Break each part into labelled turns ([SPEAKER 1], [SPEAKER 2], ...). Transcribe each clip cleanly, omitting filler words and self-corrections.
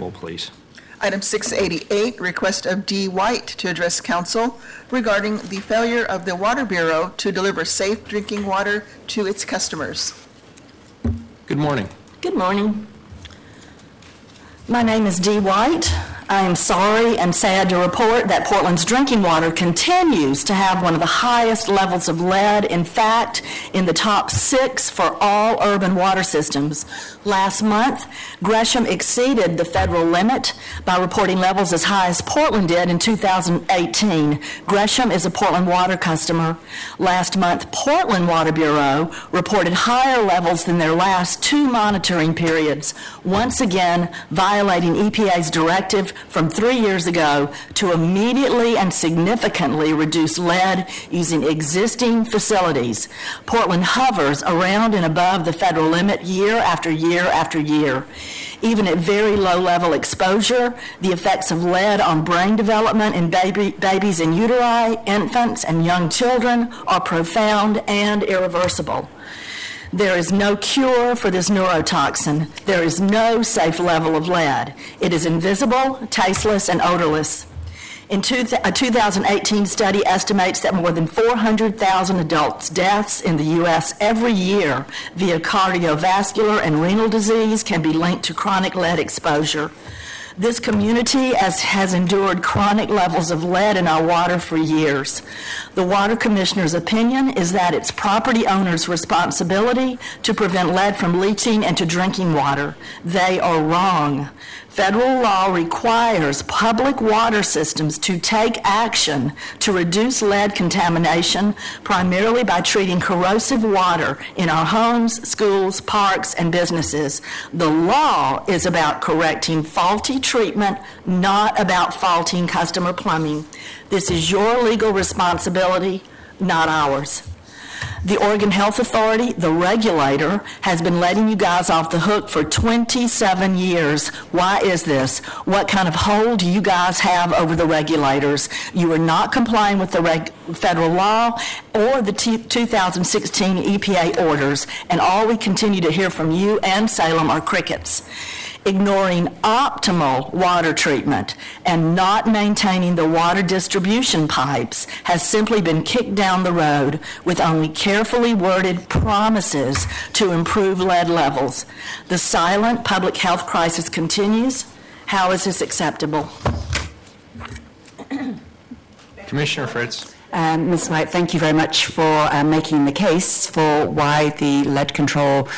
[SPEAKER 1] table, please.
[SPEAKER 2] Item 688, request of D. White to address council regarding the failure of the Water Bureau to deliver safe drinking water to its customers.
[SPEAKER 1] Good morning.
[SPEAKER 3] Good morning. My name is Dee White. I am sorry and sad to report that Portland's drinking water continues to have one of the highest levels of lead, in fact, in the top 6 for all urban water systems. Last month, Gresham exceeded the federal limit by reporting levels as high as Portland did in 2018. Gresham is a Portland water customer. Last month, Portland Water Bureau reported higher levels than their last 2 monitoring periods, once again violating EPA's directive from 3 years ago to immediately and significantly reduce lead using existing facilities. Portland hovers around and above the federal limit year after year after year. Even at very low level exposure, the effects of lead on brain development in babies in uteri, infants, and young children are profound and irreversible. There is no cure for this neurotoxin. There is no safe level of lead. It is invisible, tasteless, and odorless. A 2018 study estimates that more than 400,000 adults' deaths in the U.S. every year via cardiovascular and renal disease can be linked to chronic lead exposure. This community has endured chronic levels of lead in our water for years. The Water Commissioner's opinion is that it's property owners' responsibility to prevent lead from leaching into drinking water. They are wrong. Federal law requires public water systems to take action to reduce lead contamination, primarily by treating corrosive water in our homes, schools, parks, and businesses. The law is about correcting faulty treatment, not about faulting customer plumbing. This is your legal responsibility, not ours. The Oregon Health Authority, the regulator, has been letting you guys off the hook for 27 years. Why is this? What kind of hold do you guys have over the regulators? You are not complying with the federal law or the 2016 EPA orders, and all we continue to hear from you and Salem are crickets. Ignoring optimal water treatment and not maintaining the water distribution pipes has simply been kicked down the road with only carefully worded promises to improve lead levels. The silent public health crisis continues. How is this acceptable?
[SPEAKER 1] Commissioner Fritz.
[SPEAKER 4] Ms. White, thank you very much for making the case for why the lead control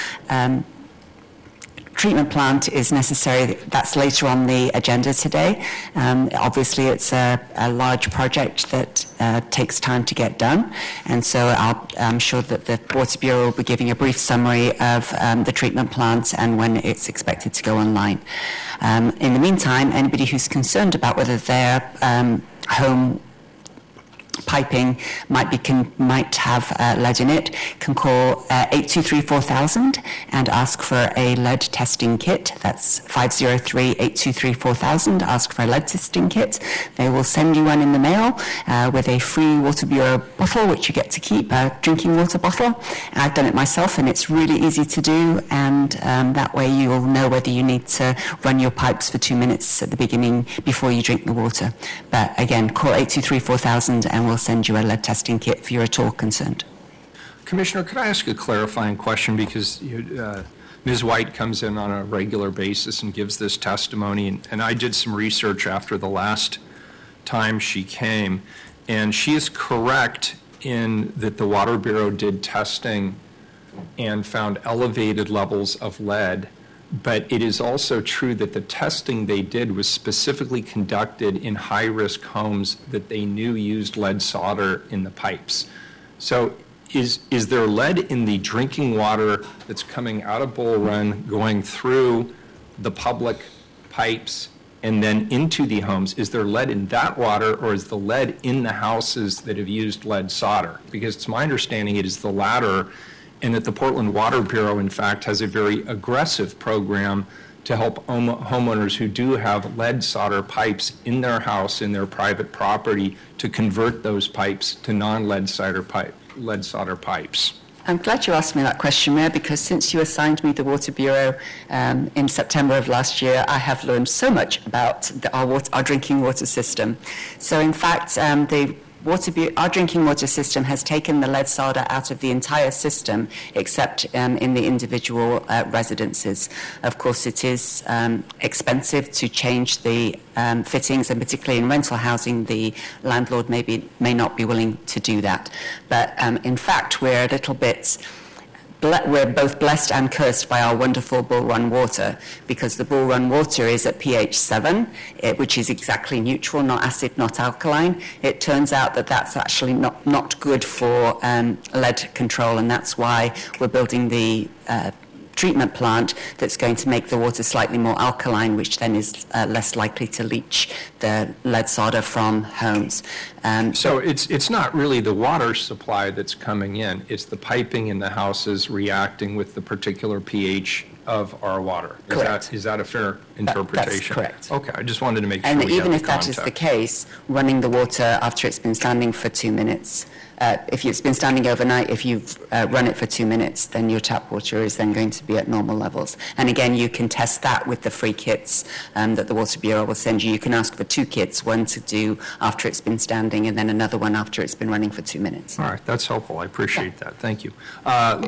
[SPEAKER 4] treatment plant is necessary. That's later on the agenda today. Obviously, it's a large project that takes time to get done, and so I'm sure that the Water Bureau will be giving a brief summary of the treatment plant and when it's expected to go online. In the meantime, anybody who's concerned about whether their home piping might have lead in it can call 823-4000 and ask for a lead testing kit. That's 503-823-4000. Ask for a lead testing kit. They will send you one in the mail with a free Water Bureau bottle, which you get to keep, a drinking water bottle. I've done it myself, and it's really easy to do, and that way you'll know whether you need to run your pipes for 2 minutes at the beginning before you drink the water. But again, call 823-4000 and we'll send you a lead testing kit if you're at all concerned.
[SPEAKER 1] Commissioner, could I ask a clarifying question, because Ms. White comes in on a regular basis and gives this testimony, and I did some research after the last time she came, and she is correct in that the Water Bureau did testing and found elevated levels of lead. But it is also true that the testing they did was specifically conducted in high-risk homes that they knew used lead solder in the pipes. So is there lead in the drinking water that's coming out of Bull Run, going through the public pipes and then into the homes? Is there lead in that water, or is the lead in the houses that have used lead solder? Because it's my understanding it is the latter, and that the Portland Water Bureau, in fact, has a very aggressive program to help homeowners who do have lead solder pipes in their house, in their private property, to convert those pipes to non-lead solder pipes.
[SPEAKER 4] I'm glad you asked me that question, Mayor, because since you assigned me the Water Bureau in September of last year, I have learned so much about our drinking water system. So, in fact, our drinking water system has taken the lead solder out of the entire system, except in the individual residences. Of course, it is expensive to change the fittings, and particularly in rental housing, the landlord may not be willing to do that. But in fact, we're a little bit. We're both blessed and cursed by our wonderful Bull Run water, because the Bull Run water is at pH 7, which is exactly neutral, not acid, not alkaline. It turns out that that's actually not good for lead control, and that's why we're building the treatment plant that's going to make the water slightly more alkaline, which then is less likely to leach the lead solder from homes.
[SPEAKER 1] So it's not really the water supply that's coming in, it's the piping in the houses reacting with the particular pH of our water.
[SPEAKER 4] Correct.
[SPEAKER 1] Is that a fair interpretation?
[SPEAKER 4] That's correct.
[SPEAKER 1] Okay, I just wanted to make sure
[SPEAKER 4] And
[SPEAKER 1] we
[SPEAKER 4] even
[SPEAKER 1] have
[SPEAKER 4] if
[SPEAKER 1] the
[SPEAKER 4] that is the
[SPEAKER 1] context.
[SPEAKER 4] case, running the water after it's been standing for 2 minutes, if it's been standing overnight, if you've run it for 2 minutes, then your tap water is then going to be at normal levels. And again, you can test that with the free kits that the Water Bureau will send you. You can ask for 2 kits, one to do after it's been standing and then another one after it's been running for 2 minutes.
[SPEAKER 1] All right, that's helpful. I appreciate that. Thank you.